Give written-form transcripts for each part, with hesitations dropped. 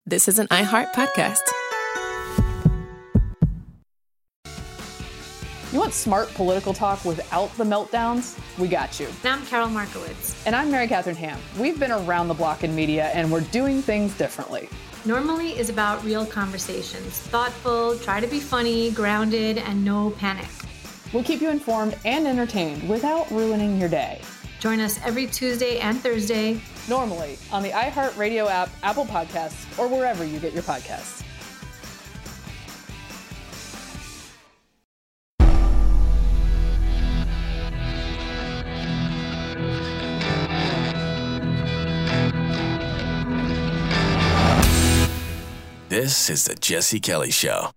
This is an iHeart podcast. You want smart political talk without the meltdowns? We got you. And I'm Carol Markowitz. And I'm Mary Catherine Ham. We've been around the block in media, and we're doing things differently. Normally is about real conversations. Thoughtful, try to be funny, grounded, and no panic. We'll keep you informed and entertained without ruining your day. Join us every Tuesday and Thursday. Normally on the iHeartRadio app, Apple Podcasts, or wherever you get your podcasts. This is the Jesse Kelly Show.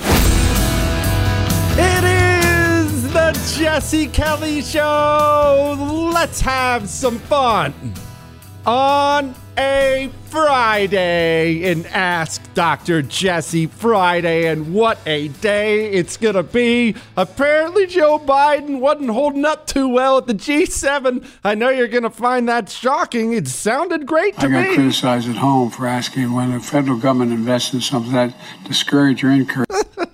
It is the Jesse Kelly Show. Let's have some fun on a Friday and Ask Dr. Jesse Friday. And what a day it's going to be. Apparently Joe Biden wasn't holding up too well at the G7. I know you're going to find that shocking. It sounded great to me. I got criticized at home for asking when the federal government invests in something that discourage or encourage.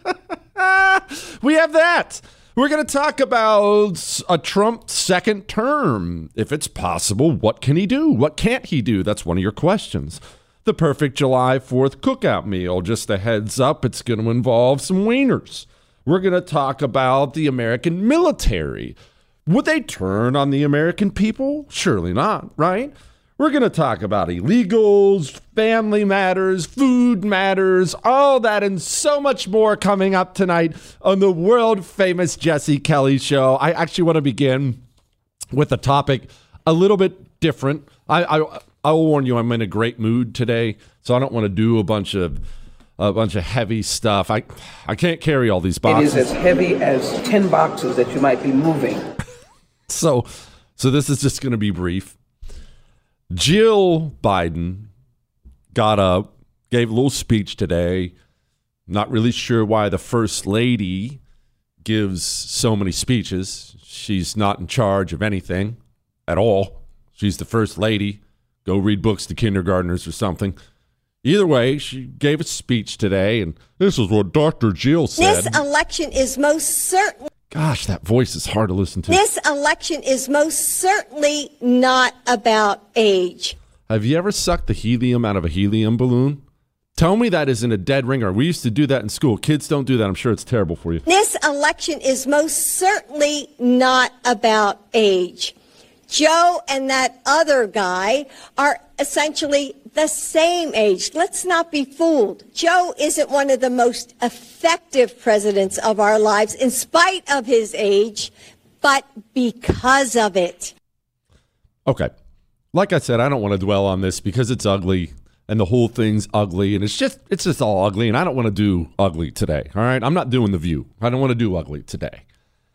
We have that. We're going to talk about a Trump second term. If it's possible, what can he do? What can't he do? That's one of your questions. The perfect July 4th cookout meal. Just a heads up, it's going to involve some wieners. We're going to talk about the American military. Would they turn on the American people? Surely not, right? We're going to talk about illegals, family matters, food matters, all that and so much more coming up tonight on the world famous Jesse Kelly Show. I actually want to begin with a topic a little bit different. I will warn you, I'm in a great mood today, so I don't want to do a bunch of heavy stuff. I can't carry all these boxes. It is as heavy as 10 boxes that you might be moving. So this is just going to be brief. Jill Biden got up, gave a little speech today. Not really sure why the first lady gives so many speeches. She's not in charge of anything at all. She's the first lady. Go read books to kindergartners or something. Either way, she gave a speech today, and this is what Dr. Jill said. This election is most certainly... Gosh, that voice is hard to listen to. This election is most certainly not about age. Have you ever sucked the helium out of a helium balloon? Tell me that isn't a dead ringer. We used to do that in school. Kids don't do that. I'm sure it's terrible for you. This election is most certainly not about age. Joe and that other guy are essentially the same age. Let's not be fooled. Joe isn't one of the most effective presidents of our lives in spite of his age, but because of it. Okay. Like I said, I don't want to dwell on this because it's ugly and the whole thing's ugly and it's just all ugly and I don't want to do ugly today. All right. I'm not doing The View. I don't want to do ugly today.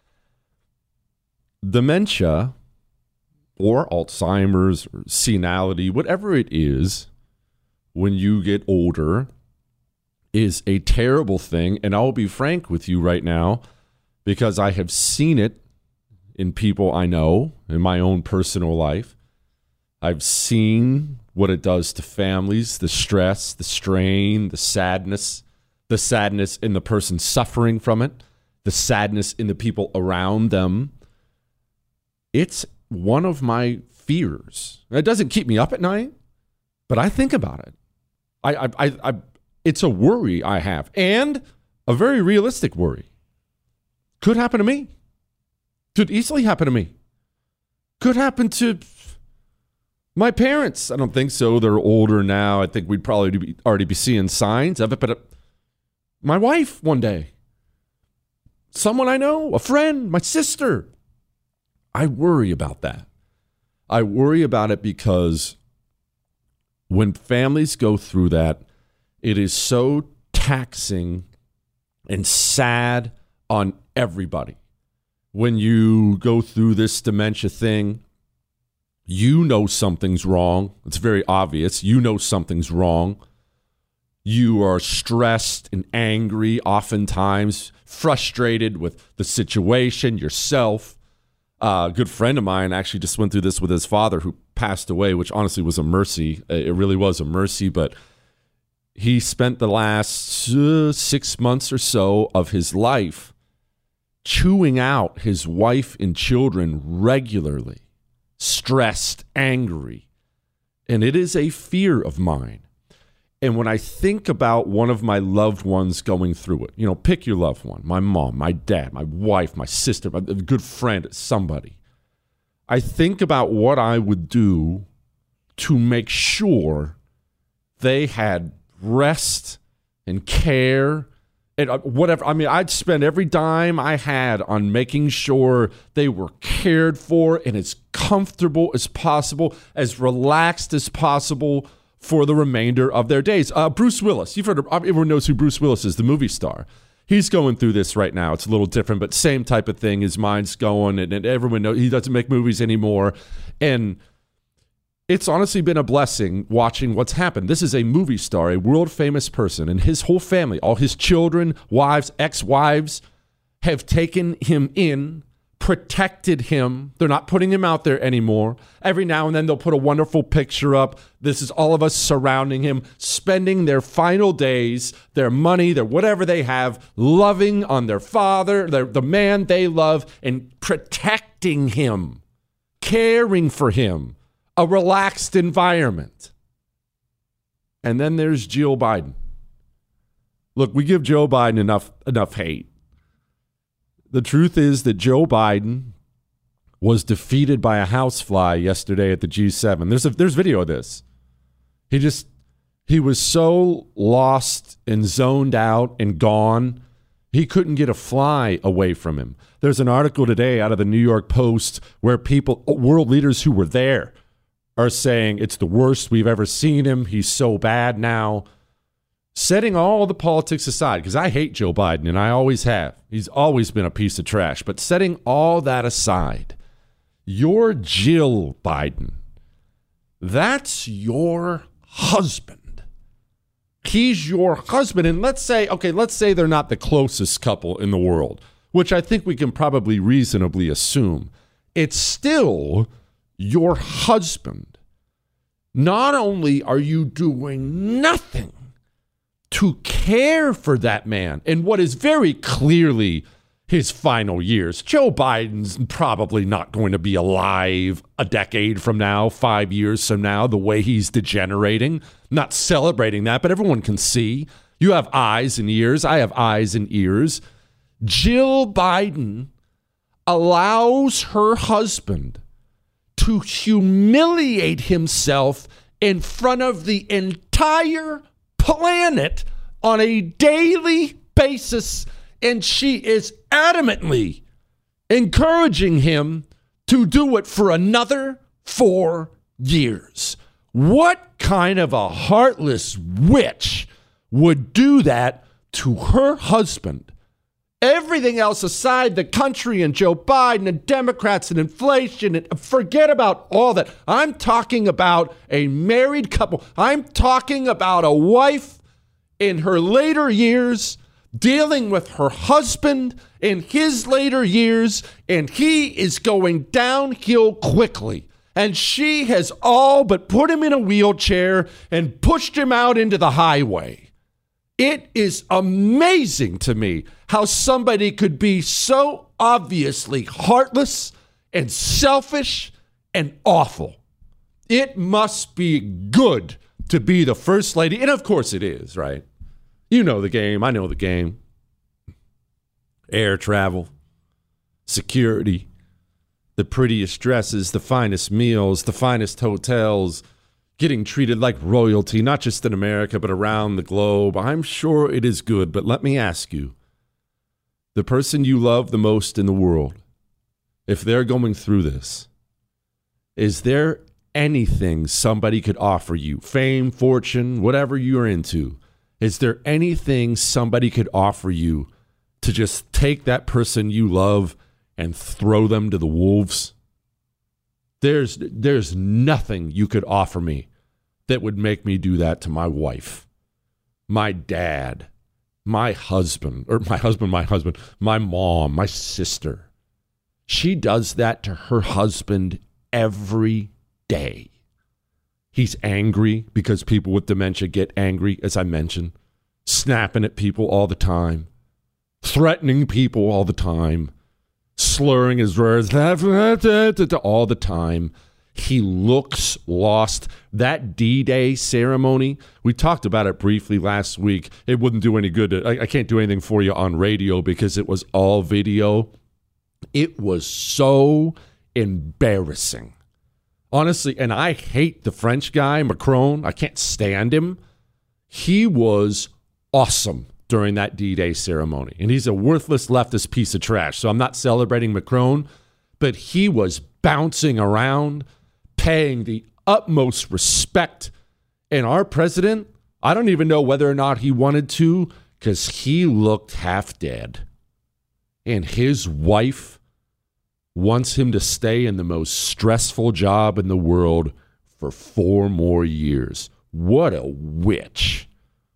Dementia or Alzheimer's or senility, whatever it is, when you get older is a terrible thing. And I'll be frank with you right now because I have seen it in people I know in my own personal life. I've seen what it does to families, the stress, the strain, the sadness in the person suffering from it, the sadness in the people around them. It's one of my fears. It doesn't keep me up at night, but I think about it. It's a worry I have, and a very realistic worry. Could happen to me. Could easily happen to me. Could happen to my parents. I don't think so. They're older now. I think we'd probably already be seeing signs of it. But my wife one day, someone I know, a friend, my sister. I worry about that. I worry about it because when families go through that, it is so taxing and sad on everybody. When you go through this dementia thing, you know something's wrong. It's very obvious. You know something's wrong. You are stressed and angry, oftentimes frustrated with the situation, yourself. A good friend of mine actually just went through this with his father who passed away, which honestly was a mercy. It really was a mercy, but he spent the last 6 months or so of his life chewing out his wife and children regularly, stressed, angry. And it is a fear of mine. And when I think about one of my loved ones going through it, pick your loved one, my mom, my dad, my wife, my sister, a good friend, somebody. I think about what I would do to make sure they had rest and care and whatever. I mean, I'd spend every dime I had on making sure they were cared for and as comfortable as possible, as relaxed as possible for the remainder of their days. Bruce Willis, you've heard of, everyone knows who Bruce Willis is, the movie star. He's going through this right now. It's a little different, but same type of thing. His mind's going, and everyone knows he doesn't make movies anymore. And it's honestly been a blessing watching what's happened. This is a movie star, a world-famous person, and his whole family, all his children, wives, ex-wives, have taken him in, protected him. They're not putting him out there anymore. Every now and then they'll put a wonderful picture up. This is all of us surrounding him, spending their final days, their money, their whatever they have, loving on their father, the man they love, and protecting him, caring for him, a relaxed environment. And then there's Jill Biden. Look, we give Joe Biden enough hate. The truth is that Joe Biden was defeated by a housefly yesterday at the G7. There's video of this. He was so lost and zoned out and gone, he couldn't get a fly away from him. There's an article today out of the New York Post where world leaders who were there are saying it's the worst we've ever seen him. He's so bad now. Setting all the politics aside, because I hate Joe Biden, and I always have. He's always been a piece of trash. But setting all that aside, you're Jill Biden. That's your husband. He's your husband. And let's say they're not the closest couple in the world, which I think we can probably reasonably assume. It's still your husband. Not only are you doing nothing to care for that man in what is very clearly his final years. Joe Biden's probably not going to be alive a decade from now, 5 years from now, the way he's degenerating. Not celebrating that, but everyone can see. You have eyes and ears. I have eyes and ears. Jill Biden allows her husband to humiliate himself in front of the entire planet on a daily basis, and she is adamantly encouraging him to do it for another 4 years. What kind of a heartless witch would do that to her husband? Everything else aside, the country and Joe Biden and Democrats and inflation, and forget about all that. I'm talking about a married couple. I'm talking about a wife in her later years dealing with her husband in his later years, and he is going downhill quickly. And she has all but put him in a wheelchair and pushed him out into the highway. It is amazing to me how somebody could be so obviously heartless and selfish and awful. It must be good to be the first lady. And of course it is, right? You know the game. I know the game. Air travel, security, the prettiest dresses, the finest meals, the finest hotels, getting treated like royalty, not just in America, but around the globe. I'm sure it is good, but let me ask you, the person you love the most in the world, if they're going through this, is there anything somebody could offer you? Fame, fortune, whatever you're into. Is there anything somebody could offer you to just take that person you love and throw them to the wolves? There's nothing you could offer me that would make me do that to my wife, my dad, my husband, my mom, my sister. She does that to her husband every day. He's angry because people with dementia get angry, as I mentioned, snapping at people all the time, threatening people all the time, slurring his words all the time. He looks lost. That D-Day ceremony, we talked about it briefly last week. It wouldn't do any good. I can't do anything for you on radio because it was all video. It was so embarrassing. Honestly, and I hate the French guy, Macron. I can't stand him. He was awesome during that D-Day ceremony. And he's a worthless leftist piece of trash. So I'm not celebrating Macron, but he was bouncing around, paying the utmost respect. And our president, I don't even know whether or not he wanted to, because he looked half dead. And his wife wants him to stay in the most stressful job in the world for 4 more years. What a witch.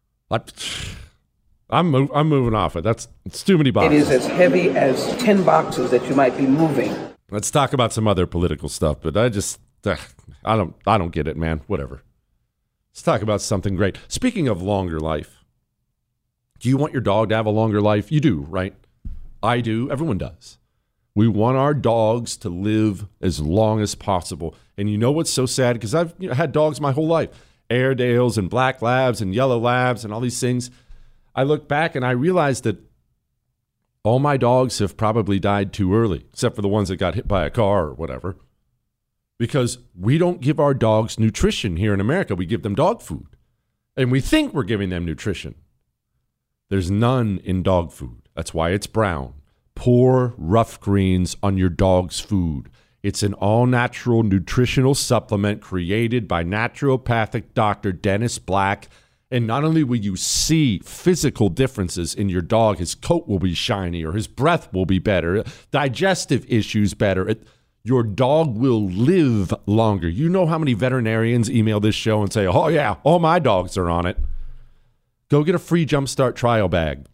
I'm moving off it. It's too many boxes. It is as heavy as 10 boxes that you might be moving. Let's talk about some other political stuff, but I don't get it, man. Whatever. Let's talk about something great. Speaking of longer life, do you want your dog to have a longer life? You do, right? I do. Everyone does. We want our dogs to live as long as possible. And you know what's so sad? Because I've had dogs my whole life. Airedales and black labs and yellow labs and all these things. I look back and I realize that all my dogs have probably died too early, except for the ones that got hit by a car or whatever. Because we don't give our dogs nutrition here in America. We give them dog food. And we think we're giving them nutrition. There's none in dog food. That's why it's brown. Pour Rough Greens on your dog's food. It's an all-natural nutritional supplement created by naturopathic Dr. Dennis Black. And not only will you see physical differences in your dog, his coat will be shinier, his breath will be better, digestive issues better. Your dog will live longer. You know how many veterinarians email this show and say, oh yeah, all my dogs are on it. Go get a free Jumpstart trial bag.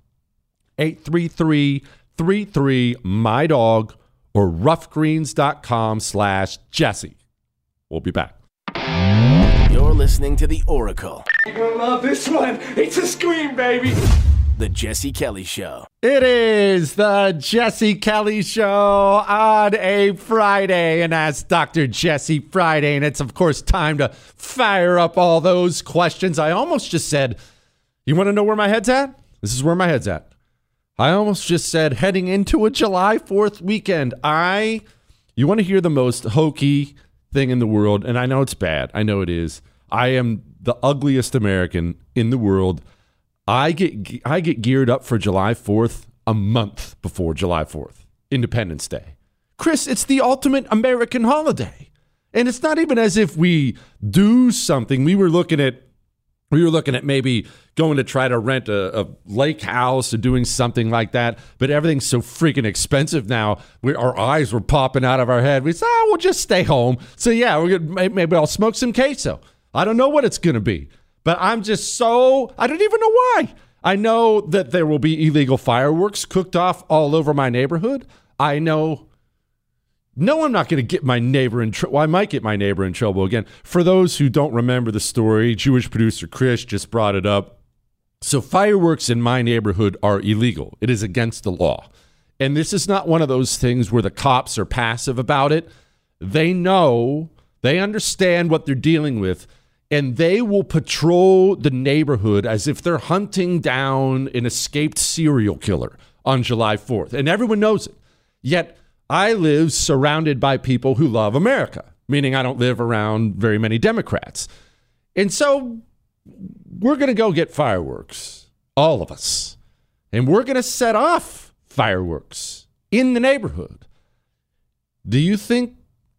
833-33-MY-DOG or roughgreens.com/Jesse. We'll be back. You're listening to The Oracle. You're gonna love this one. It's a scream, baby. The Jesse Kelly Show. It is the Jesse Kelly Show on a Friday, and that's Dr. Jesse Friday, and it's, of course, time to fire up all those questions. I almost just said, you want to know where my head's at? This is where my head's at. I almost just said heading into a July 4th weekend. You want to hear the most hokey thing in the world, and I know it's bad. I know it is. I am the ugliest American in the world. I get geared up for July 4th a month before July 4th, Independence Day. Chris, it's the ultimate American holiday. And it's not even as if we do something. We were looking at maybe going to try to rent a lake house or doing something like that. But everything's so freaking expensive now. Our eyes were popping out of our head. We said, we'll just stay home. So yeah, maybe I'll smoke some queso. I don't know what it's going to be. But I'm just I don't even know why. I know that there will be illegal fireworks cooked off all over my neighborhood. I know. No, I'm not going to get my neighbor in trouble. Well, I might get my neighbor in trouble again. For those who don't remember the story, Jewish producer Chris just brought it up. So fireworks in my neighborhood are illegal. It is against the law. And this is not one of those things where the cops are passive about it. They know, they understand what they're dealing with. And they will patrol the neighborhood as if they're hunting down an escaped serial killer on July 4th. And everyone knows it. Yet I live surrounded by people who love America, meaning I don't live around very many Democrats. And so we're going to go get fireworks, all of us. And we're going to set off fireworks in the neighborhood. Do you think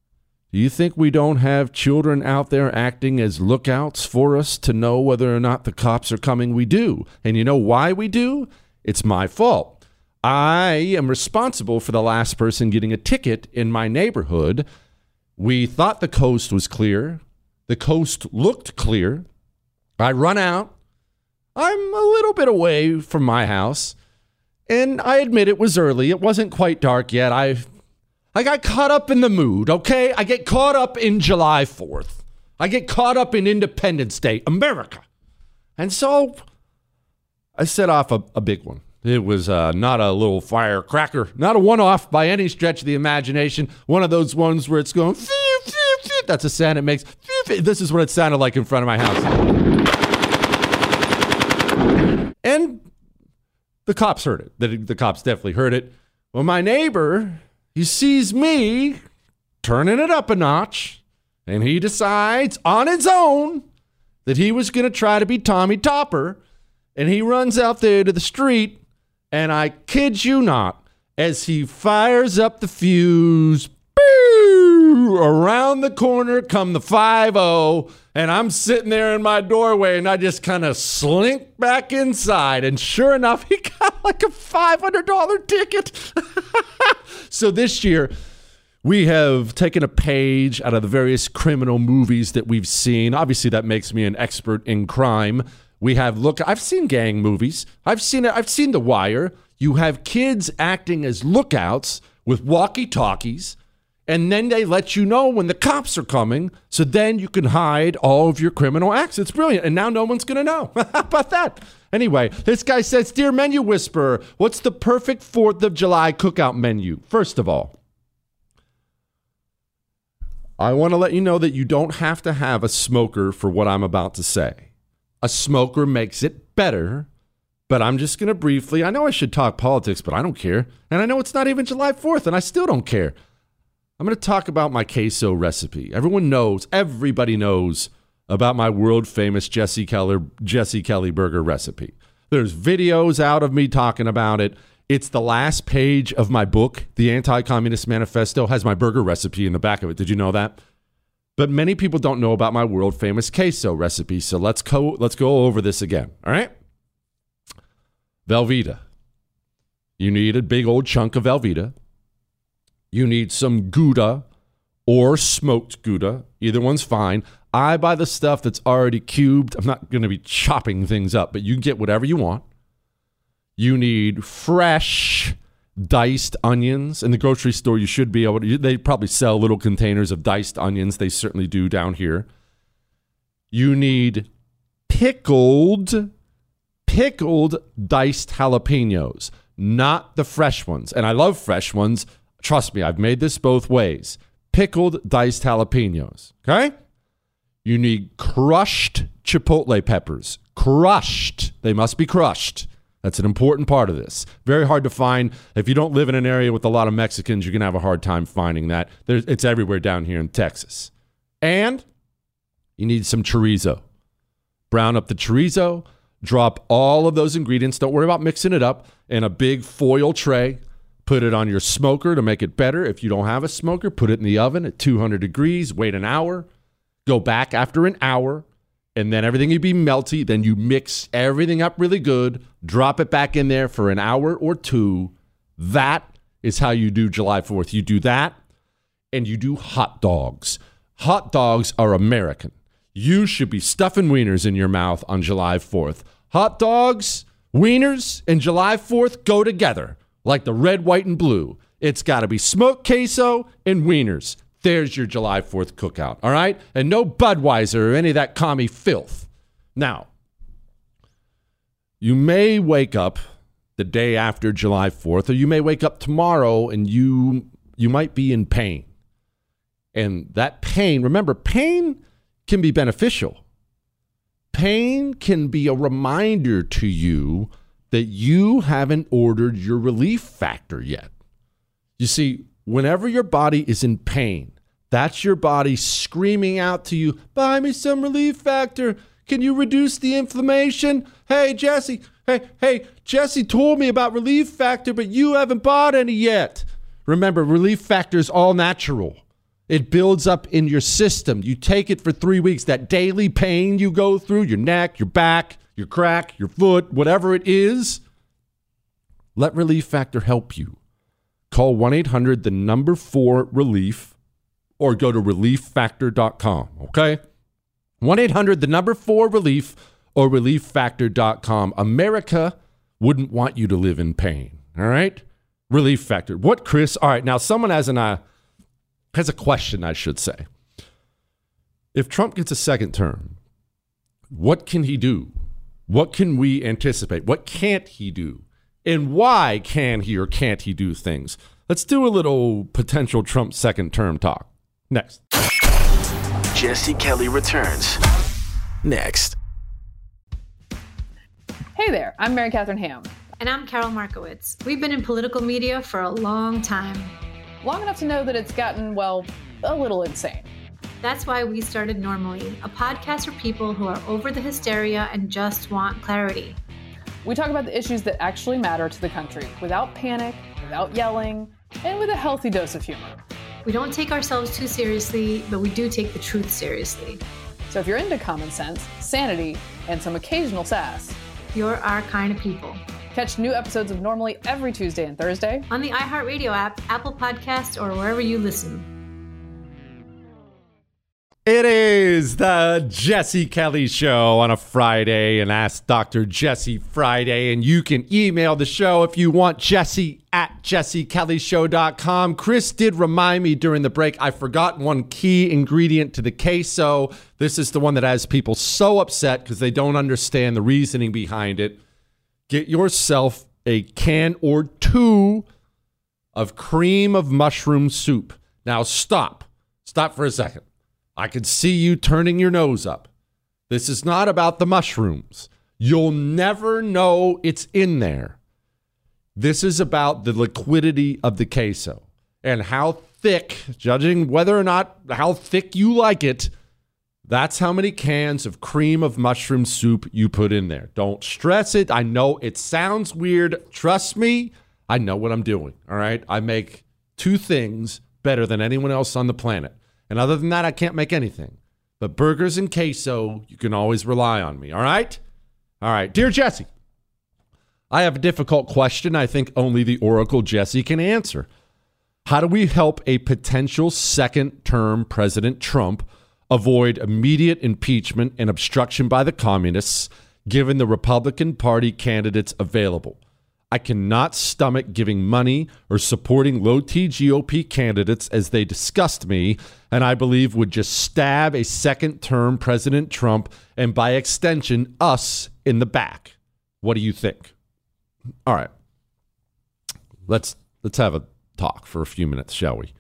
we don't have children out there acting as lookouts for us to know whether or not the cops are coming? We do. And you know why we do? It's my fault. I am responsible for the last person getting a ticket in my neighborhood. We thought the coast was clear. The coast looked clear. I run out. I'm a little bit away from my house. And I admit it was early. It wasn't quite dark yet. I got caught up in the mood, okay? I get caught up in July 4th. I get caught up in Independence Day, America. And so I set off a big one. It was not a little firecracker, not a one-off by any stretch of the imagination. One of those ones where it's going, phew, phew, phew. That's a sound it makes. Phew, phew. This is what it sounded like in front of my house. And the cops heard it. The cops definitely heard it. Well, my neighbor, he sees me turning it up a notch, and he decides on his own that he was going to try to be Tommy Topper, and he runs out there to the street, and I kid you not, as he fires up the fuse, boo, around the corner come the 5-0, and I'm sitting there in my doorway, and I just kind of slink back inside, and sure enough, he got like a $500 ticket. So this year, we have taken a page out of the various criminal movies that we've seen. Obviously, that makes me an expert in crime. I've seen gang movies. I've seen The Wire. You have kids acting as lookouts with walkie-talkies, and then they let you know when the cops are coming, so then you can hide all of your criminal acts. It's brilliant, and now no one's going to know. How about that? Anyway, this guy says, "Dear Menu Whisperer, what's the perfect 4th of July cookout menu?" First of all, I want to let you know that you don't have to have a smoker for what I'm about to say. A smoker makes it better, but I'm just going to briefly, I know I should talk politics, but I don't care. And I know it's not even July 4th, and I still don't care. I'm going to talk about my queso recipe. Everybody knows about my world-famous Jesse Kelly burger recipe. There's videos out of me talking about it. It's the last page of my book, The Anti-Communist Manifesto, has my burger recipe in the back of it. Did you know that? But many people don't know about my world-famous queso recipe, so let's go over this again, all right? Velveeta. You need a big old chunk of Velveeta. You need some Gouda or smoked Gouda. Either one's fine. I buy the stuff that's already cubed. I'm not going to be chopping things up, but you can get whatever you want. You need fresh diced onions. In the grocery store, you should be able to. They probably sell little containers of diced onions. They certainly do down here. You need pickled diced jalapenos, not the fresh ones. And I love fresh ones. Trust me, I've made this both ways. Pickled diced jalapenos, okay? You need crushed chipotle peppers. Crushed. They must be crushed. That's an important part of this. Very hard to find. If you don't live in an area with a lot of Mexicans, you're going to have a hard time finding that. It's everywhere down here in Texas. And you need some chorizo. Brown up the chorizo. Drop all of those ingredients. Don't worry about mixing it up in a big foil tray. Put it on your smoker to make it better. If you don't have a smoker, put it in the oven at 200 degrees. Wait an hour. Go back after an hour. And then everything will be melty. Then you mix everything up really good. Drop it back in there for an hour or two. That is how you do July 4th. You do that, and you do hot dogs. Hot dogs are American. You should be stuffing wieners in your mouth on July 4th. Hot dogs, wieners, and July 4th go together like the red, white, and blue. It's got to be smoked queso and wieners. There's your July 4th cookout, all right? And no Budweiser or any of that commie filth. Now, you may wake up the day after July 4th, or you may wake up tomorrow and you might be in pain. And that pain, remember, pain can be beneficial. Pain can be a reminder to you that you haven't ordered your relief factor yet. You see, whenever your body is in pain, that's your body screaming out to you, buy me some relief factor. Can you reduce the inflammation? Hey, Jesse. Hey, Jesse told me about relief factor, but you haven't bought any yet. Remember, relief factor is all natural. It builds up in your system. You take it for 3 weeks. That daily pain you go through, your neck, your back, your crack, your foot, whatever it is, let Relief Factor help you. Call 1-800-4-RELIEF or go to relieffactor.com, okay? 1-800-4-RELIEF or relieffactor.com. America wouldn't want you to live in pain, all right? Relief Factor. What, Chris? All right, now someone has a question, I should say. If Trump gets a second term, what can he do? What can we anticipate? What can't he do? And why can he or can't he do things? Let's do a little potential Trump second term talk. Next. Jesse Kelly returns next. Hey there, I'm Mary Catherine Ham. And I'm Carol Markowitz. We've been in political media for a long time. Long enough to know that it's gotten, well, a little insane. That's why we started Normally, a podcast for people who are over the hysteria and just want clarity. We talk about the issues that actually matter to the country without panic, without yelling, and with a healthy dose of humor. We don't take ourselves too seriously, but we do take the truth seriously. So if you're into common sense, sanity, and some occasional sass, you're our kind of people. Catch new episodes of Normally every Tuesday and Thursday on the iHeartRadio app, Apple Podcasts, or wherever you listen. It is the Jesse Kelly Show on a Friday, and Ask Dr. Jesse Friday. And you can email the show if you want, Jesse at jessekellyshow.com. Chris did remind me during the break, I forgot one key ingredient to the queso. This is the one that has people so upset because they don't understand the reasoning behind it. Get yourself a can or two of cream of mushroom soup. Now stop for a second. I can see you turning your nose up. This is not about the mushrooms. You'll never know it's in there. This is about the liquidity of the queso and how thick, judging whether or not how thick you like it, that's how many cans of cream of mushroom soup you put in there. Don't stress it. I know it sounds weird. Trust me, I know what I'm doing, all right? I make two things better than anyone else on the planet. And other than that, I can't make anything. But burgers and queso, you can always rely on me, all right? All right. Dear Jesse, I have a difficult question I think only the Oracle Jesse can answer. How do we help a potential second-term President Trump avoid immediate impeachment and obstruction by the communists, given the Republican Party candidates available? I cannot stomach giving money or supporting low-T GOP candidates as they disgust me and I believe would just stab a second-term President Trump and by extension us in the back. What do you think? All right. Let's have a talk for a few minutes, shall we?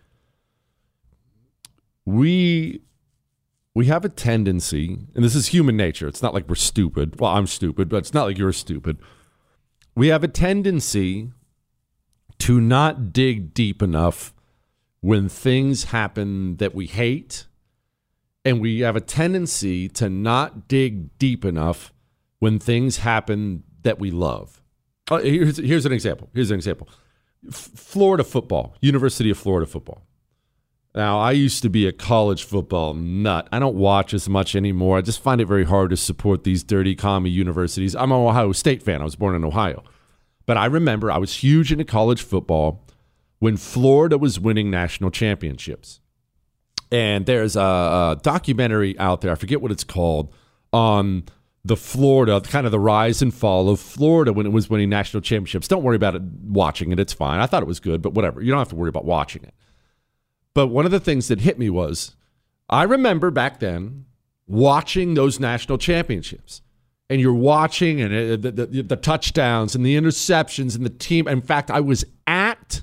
We have a tendency, and this is human nature. It's not like we're stupid. Well, I'm stupid, but it's not like you're stupid. We have a tendency to not dig deep enough when things happen that we hate, and we have a tendency to not dig deep enough when things happen that we love. Here's an example. Florida football, University of Florida football. Now, I used to be a college football nut. I don't watch as much anymore. I just find it very hard to support these dirty commie universities. I'm an Ohio State fan. I was born in Ohio. But I remember I was huge into college football when Florida was winning national championships. And there's a documentary out there, I forget what it's called, on the Florida, kind of the rise and fall of Florida when it was winning national championships. Don't worry about it watching it. It's fine. I thought it was good, but whatever. You don't have to worry about watching it. But one of the things that hit me was I remember back then watching those national championships. And you're watching and the touchdowns and the interceptions and the team. In fact, I was at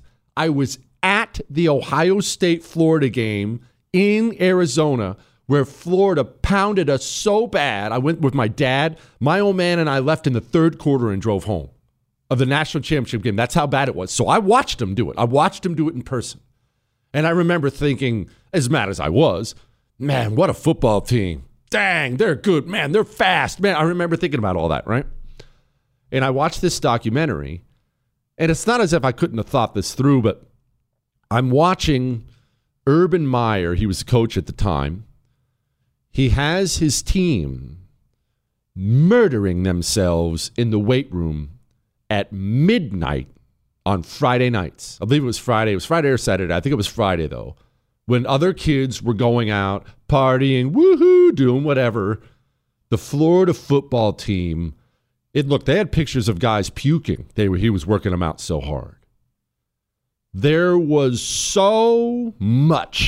the Ohio State-Florida game in Arizona where Florida pounded us so bad. I went with my dad. My old man and I left in the third quarter and drove home of the national championship game. That's how bad it was. So I watched them do it. I watched them do it in person. And I remember thinking, as mad as I was, man, what a football team. Dang, they're good. Man, they're fast. Man, I remember thinking about all that, right? And I watched this documentary, and it's not as if I couldn't have thought this through, but I'm watching Urban Meyer. He was the coach at the time. He has his team murdering themselves in the weight room at midnight on Friday nights. I believe it was Friday. It was Friday or Saturday. I think it was Friday, though. When other kids were going out, partying, woohoo, doing whatever, the Florida football team, they had pictures of guys puking. He was working them out so hard. There was so much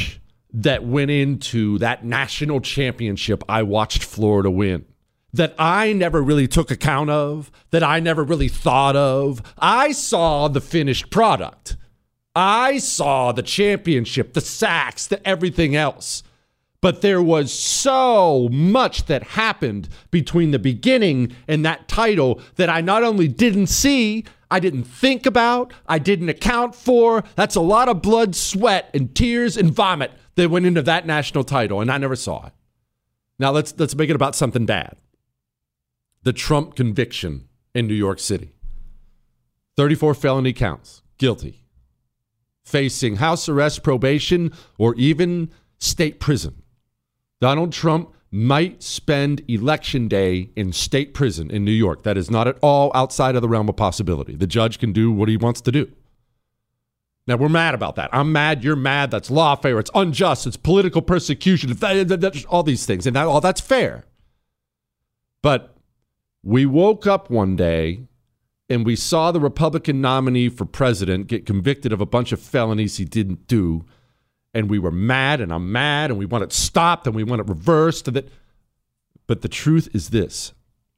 that went into that national championship I watched Florida win, that I never really took account of, that I never really thought of. I saw the finished product. I saw the championship, the sacks, the everything else. But there was so much that happened between the beginning and that title that I not only didn't see, I didn't think about, I didn't account for. That's a lot of blood, sweat, and tears and vomit that went into that national title, and I never saw it. Now let's make it about something bad. The Trump conviction in New York City. 34 felony counts, guilty. Facing house arrest, probation, or even state prison. Donald Trump might spend Election Day in state prison in New York. That is not at all outside of the realm of possibility. The judge can do what he wants to do. Now, we're mad about that. I'm mad. You're mad. That's lawfare. It's unjust. It's political persecution. All these things. And all that's fair. But we woke up one day and we saw the Republican nominee for president get convicted of a bunch of felonies he didn't do. And we were mad, and I'm mad, and we want it stopped, and we want it reversed. But the truth is this.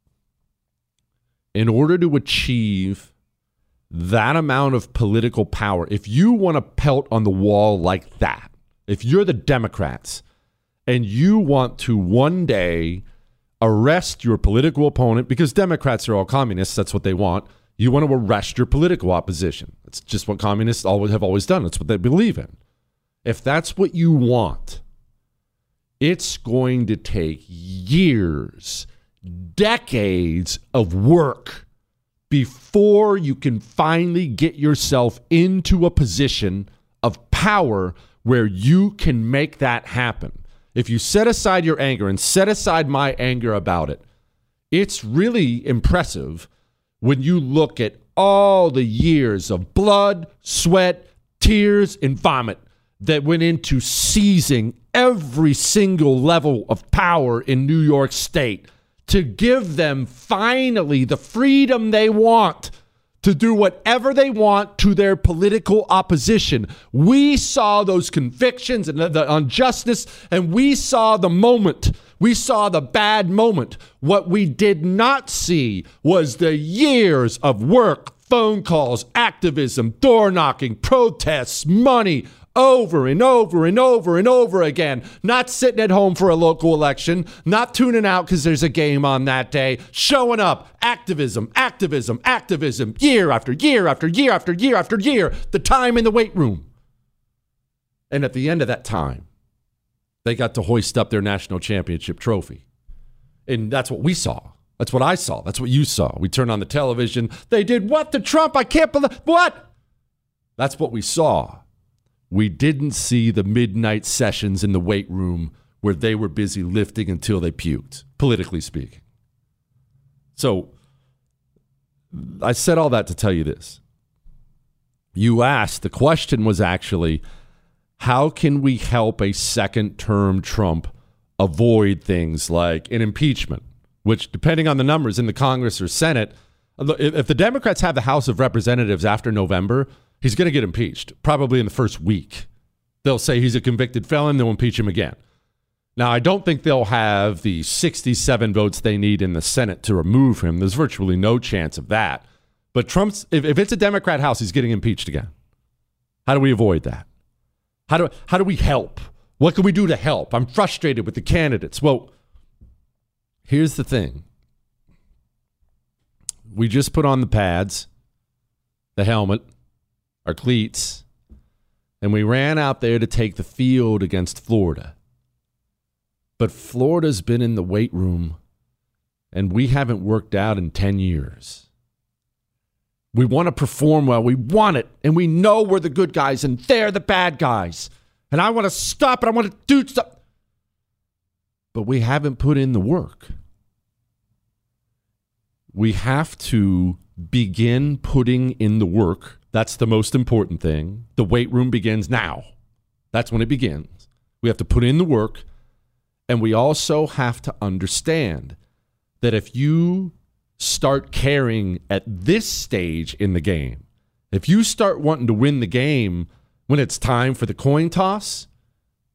In order to achieve that amount of political power, if you want to pelt on the wall like that, if you're the Democrats, and you want to one day arrest your political opponent, because Democrats are all communists, that's what they want, you want to arrest your political opposition. That's just what communists have always done. That's what they believe in. If that's what you want, it's going to take years, decades of work before you can finally get yourself into a position of power where you can make that happen. If you set aside your anger and set aside my anger about it, it's really impressive when you look at all the years of blood, sweat, tears, and vomit that went into seizing every single level of power in New York State to give them finally the freedom they want to do whatever they want to their political opposition. We saw those convictions and the injustice, and we saw the moment. We saw the bad moment. What we did not see was the years of work, phone calls, activism, door knocking, protests, money, over and over and over and over again. Not sitting at home for a local election, not tuning out because there's a game on that day, showing up, activism, activism, activism, year after year after year after year after year, the time in the weight room. And at the end of that time, they got to hoist up their national championship trophy. And that's what we saw. That's what I saw. That's what you saw. We turned on the television. They did what to Trump? I can't believe what? That's what we saw. We didn't see the midnight sessions in the weight room where they were busy lifting until they puked, politically speaking. So I said all that to tell you this. You asked, the question was actually, how can we help a second-term Trump avoid things like an impeachment, which, depending on the numbers in the Congress or Senate, if the Democrats have the House of Representatives after November, he's going to get impeached, probably in the first week. They'll say he's a convicted felon, they'll impeach him again. Now, I don't think they'll have the 67 votes they need in the Senate to remove him. There's virtually no chance of that. But Trump's, if it's a Democrat House, he's getting impeached again. How do we avoid that? How do we help? What can we do to help? I'm frustrated with the candidates. Well, here's the thing. We just put on the pads, the helmet, our cleats, and we ran out there to take the field against Florida. But Florida's been in the weight room, and we haven't worked out in 10 years. We want to perform well. We want it, and we know we're the good guys, and they're the bad guys. And I want to stop, and I want to do stuff. But we haven't put in the work. We have to begin putting in the work. That's the most important thing. The weight room begins now. That's when it begins. We have to put in the work. And we also have to understand that if you start caring at this stage in the game, if you start wanting to win the game when it's time for the coin toss,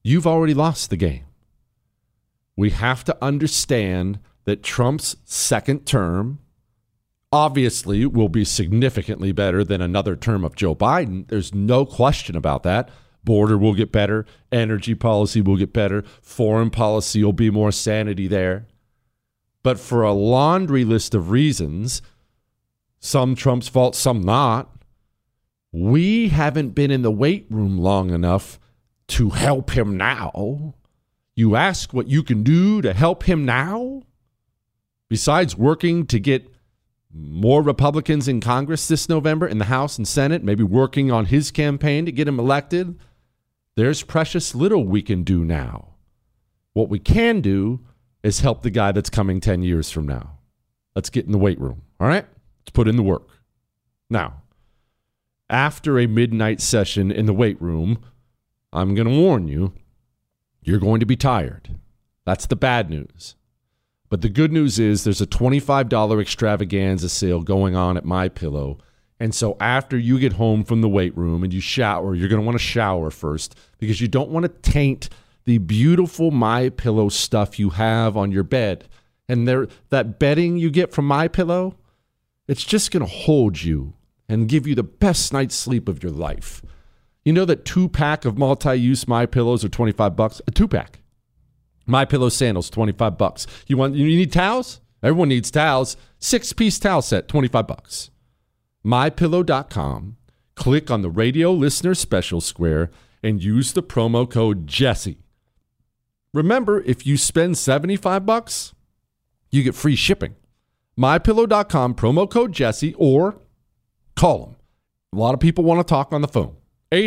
you've already lost the game. We have to understand that Trump's second term obviously will be significantly better than another term of Joe Biden. There's no question about that. Border will get better. Energy policy will get better. Foreign policy will be more sanity there. But for a laundry list of reasons, some Trump's fault, some not, we haven't been in the weight room long enough to help him now. You ask what you can do to help him now? Besides working to get more Republicans in Congress this November, in the House and Senate, maybe working on his campaign to get him elected, there's precious little we can do now. What we can do is help the guy that's coming 10 years from now. Let's get in the weight room, all right? Let's put in the work. Now, after a midnight session in the weight room, I'm going to warn you, you're going to be tired. That's the bad news. But the good news is there's a $25 extravaganza sale going on at MyPillow. And so after you get home from the weight room and you shower, you're going to want to shower first because you don't want to taint the beautiful MyPillow stuff you have on your bed. And that bedding you get from MyPillow, it's just going to hold you and give you the best night's sleep of your life. You know that 2-pack of multi-use MyPillows are $25? A 2-pack. MyPillow sandals, $25. You need towels? Everyone needs towels. 6-piece towel set, $25. MyPillow.com. Click on the radio listener special square and use the promo code Jesse. Remember, if you spend $75, you get free shipping. MyPillow.com, promo code Jesse, or call them. A lot of people want to talk on the phone.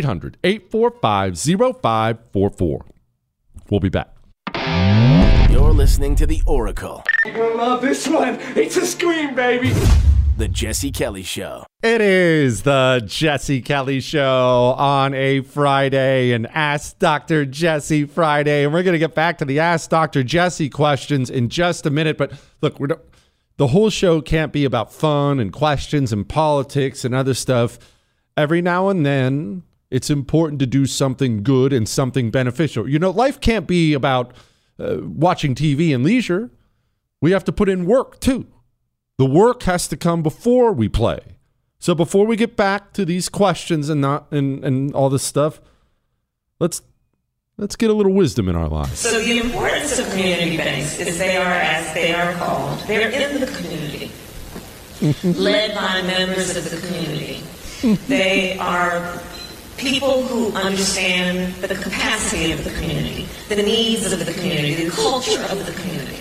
800-845-0544. We'll be back. You're listening to The Oracle. You're gonna love this one. It's a scream, baby. The Jesse Kelly Show. It is the Jesse Kelly Show on a Friday, and Ask Dr. Jesse Friday. And we're going to get back to the Ask Dr. Jesse questions in just a minute. But look, the whole show can't be about fun and questions and politics and other stuff. Every now and then, it's important to do something good and something beneficial. You know, life can't be about watching TV and leisure. We have to put in work, too. The work has to come before we play. So before we get back to these questions and all this stuff, let's get a little wisdom in our lives. So the importance of community banks is they are, as they are called, they're in the community, led by members of the community. They are people who understand the capacity of the community, the needs of the community, the culture of the community.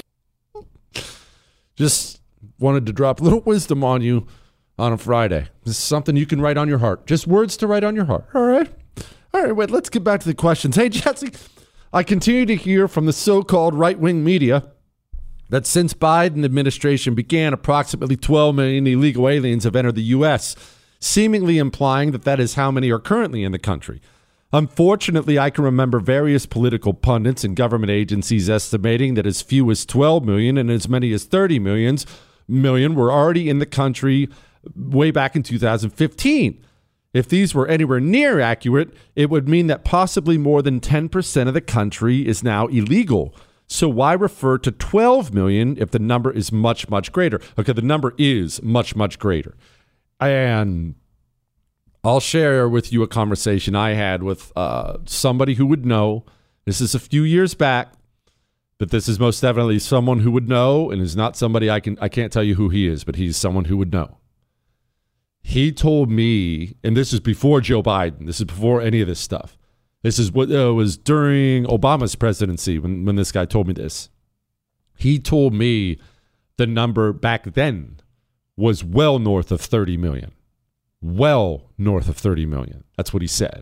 Just wanted to drop a little wisdom on you on a Friday. This is something you can write on your heart. Just words to write on your heart. All right, wait, let's get back to the questions. Hey, Jesse, I continue to hear from the so-called right-wing media that since Biden administration began, approximately 12 million illegal aliens have entered the U.S., seemingly implying that is how many are currently in the country. Unfortunately, I can remember various political pundits and government agencies estimating that as few as 12 million and as many as 30 million were already in the country way back in 2015. If these were anywhere near accurate, it would mean that possibly more than 10% of the country is now illegal. So why refer to 12 million if the number is much, much greater? Okay, the number is much, much greater. And I'll share with you a conversation I had with somebody who would know. This is a few years back, but this is most definitely someone who would know, and is not somebody I can't tell you who he is, but he's someone who would know. He told me, and this is before Joe Biden, this is before any of this stuff. This is what was during Obama's presidency when this guy told me this. He told me the number back then was well north of 30 million. Well north of 30 million. That's what he said.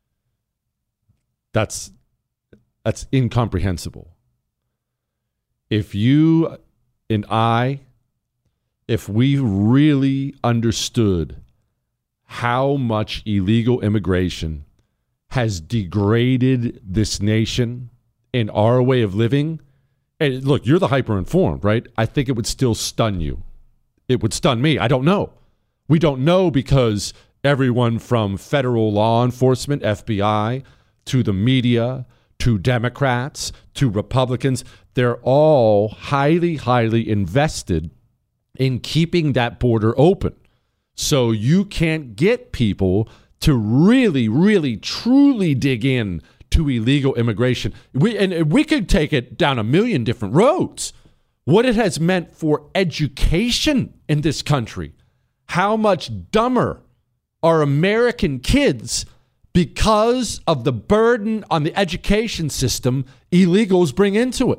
That's incomprehensible. If you and if we really understood how much illegal immigration has degraded this nation and our way of living, and look, you're the hyper-informed, right? I think it would still stun you. It would stun me. I don't know. We don't know because everyone from federal law enforcement, FBI, to the media, to Democrats, to Republicans. They're all highly, highly invested in keeping that border open. So you can't get people to really, really, truly dig in to illegal immigration. We could take it down a million different roads. What it has meant for education in this country. How much dumber are American kids because of the burden on the education system illegals bring into it.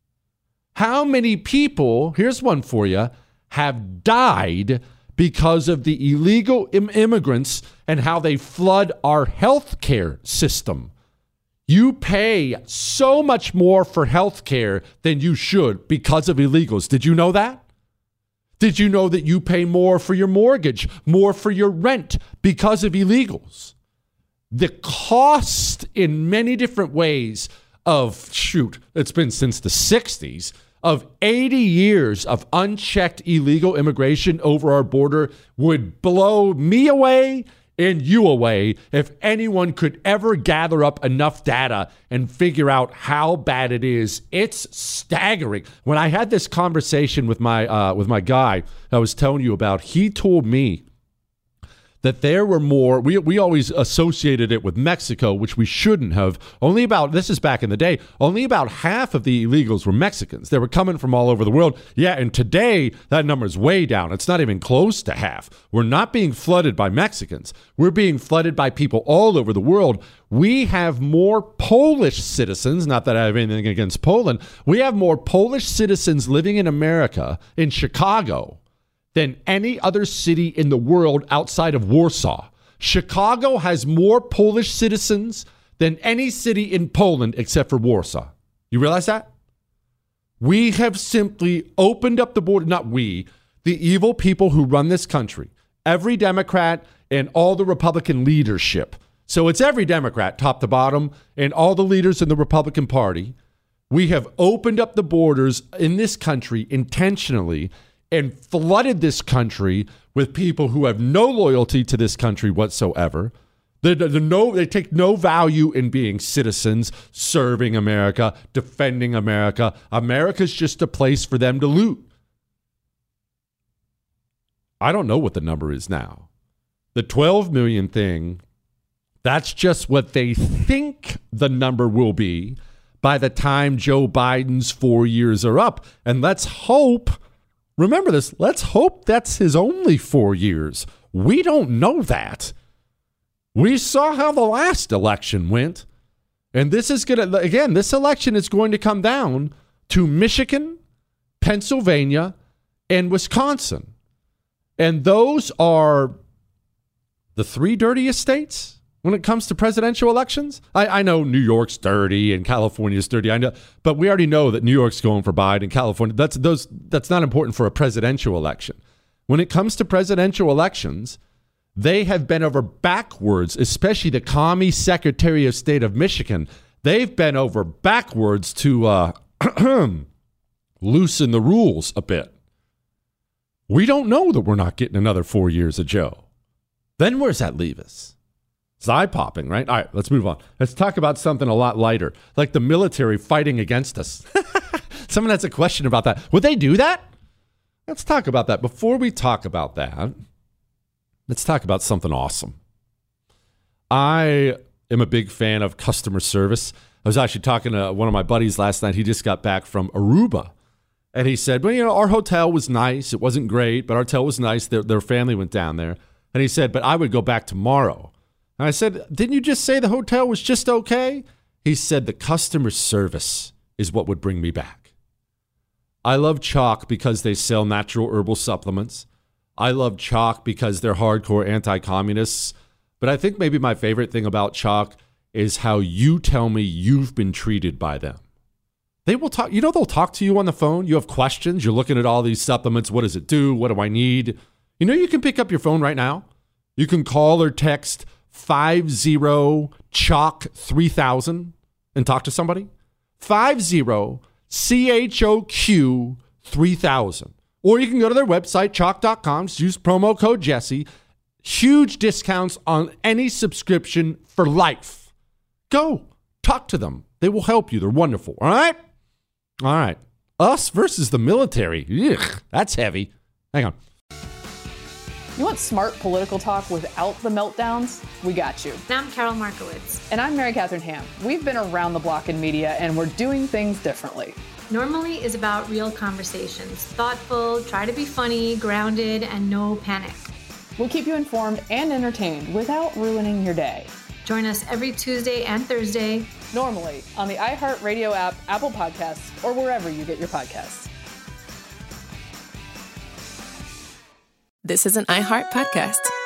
How many people, here's one for you, have died because of the illegal immigrants and how they flood our healthcare system? You pay so much more for healthcare than you should because of illegals. Did you know that? Did you know that you pay more for your mortgage, more for your rent because of illegals? The cost in many different ways of, it's been since the 60s, of 80 years of unchecked illegal immigration over our border would blow me away and you away if anyone could ever gather up enough data and figure out how bad it is. It's staggering. When I had this conversation with my guy I was telling you about, he told me that there were more, we always associated it with Mexico, which we shouldn't have. This is back in the day, only about half of the illegals were Mexicans. They were coming from all over the world. Yeah, and today that number is way down. It's not even close to half. We're not being flooded by Mexicans. We're being flooded by people all over the world. We have more Polish citizens, not that I have anything against Poland. We have more Polish citizens living in America, in Chicago, than any other city in the world outside of Warsaw. Chicago has more Polish citizens than any city in Poland except for Warsaw. You realize that? We have simply opened up the border, not we, the evil people who run this country, every Democrat and all the Republican leadership. So it's every Democrat, top to bottom, and all the leaders in the Republican Party. We have opened up the borders in this country intentionally and flooded this country with people who have no loyalty to this country whatsoever. They take no value in being citizens, serving America, defending America. America's just a place for them to loot. I don't know what the number is now. The 12 million thing, that's just what they think the number will be by the time Joe Biden's 4 years are up. And let's hope, remember this, let's hope that's his only 4 years. We don't know that. We saw how the last election went. And this is going to, again, this election is going to come down to Michigan, Pennsylvania, and Wisconsin. And those are the three dirtiest states when it comes to presidential elections. I know New York's dirty and California's dirty. I know, but we already know that New York's going for Biden. California, that's not important for a presidential election. When it comes to presidential elections, they have bent over backwards, especially the commie Secretary of State of Michigan. They've bent over backwards to loosen the rules a bit. We don't know that we're not getting another 4 years of Joe. Then where's that leave us? It's eye-popping, right? All right, let's move on. Let's talk about something a lot lighter, like the military fighting against us. Someone has a question about that. Would they do that? Let's talk about that. Before we talk about that, let's talk about something awesome. I am a big fan of customer service. I was actually talking to one of my buddies last night. He just got back from Aruba. And he said, well, our hotel was nice. It wasn't great, but our hotel was nice. Their family went down there. And he said, but I would go back tomorrow. And I said, didn't you just say the hotel was just okay? He said, the customer service is what would bring me back. I love Chalk because they sell natural herbal supplements. I love Chalk because they're hardcore anti-communists. But I think maybe my favorite thing about Chalk is how you tell me you've been treated by them. They will talk, they'll talk to you on the phone. You have questions. You're looking at all these supplements. What does it do? What do I need? You can pick up your phone right now. You can call or text 50-CHOQ-3000 and talk to somebody. 50-CHOQ-3000. Or you can go to their website, chalk.com, just use promo code Jesse. Huge discounts on any subscription for life. Go talk to them. They will help you. They're wonderful. All right? All right. Us versus the military. Ugh, that's heavy. Hang on. You want smart political talk without the meltdowns? We got you. And I'm Carol Markowitz. And I'm Mary Catherine Ham. We've been around the block in media, and we're doing things differently. Normally is about real conversations. Thoughtful, try to be funny, grounded, and no panic. We'll keep you informed and entertained without ruining your day. Join us every Tuesday and Thursday. Normally on the iHeartRadio app, Apple Podcasts, or wherever you get your podcasts. This is an iHeart podcast.